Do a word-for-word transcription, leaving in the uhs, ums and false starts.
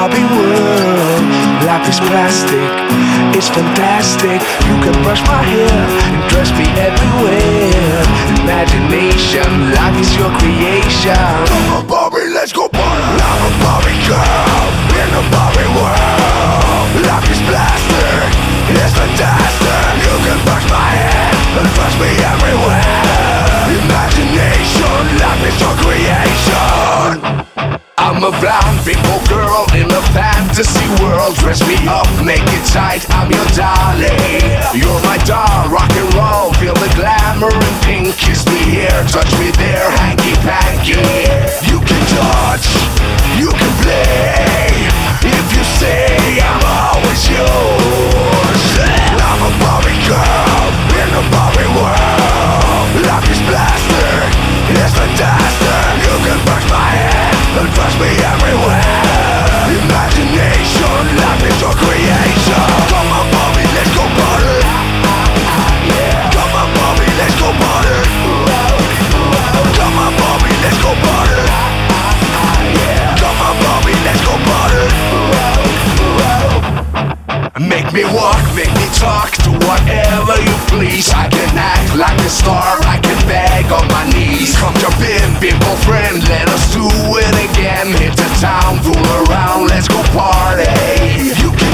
Barbie world. Life is plastic, it's fantastic. You can brush my hair and dress me everywhere. Imagination, life is your creation. Come on Barbie, let's go party. I'm a Barbie girl in a Barbie world. Life is plastic, it's fantastic. You can brush my hair and dress me everywhere. Imagination, life is your creation. I'm a blind people girl in a fantasy world. Dress me up, make it tight, I'm your darling. You're my doll, rock and roll. Feel the glamour and pink. Kiss me here, touch me there, hanky-panky. You can touch, you can play. If you say I'm always yours. I'm a Barbie girl in a Barbie world. Life is plastic, it's fantastic. You can brush my hair and trust me everywhere. Imagination, life is your creation. Come on Barbie, let's go party. Come on Barbie, let's go party. Come on Barbie, let's go party. Come on Barbie, let's go party. Make me walk, make me talk, do whatever you please. I can act like a star, I can beg on my knees. Come jump in, people friend, let us do it again. Hit the town, fool around, let's go party. You can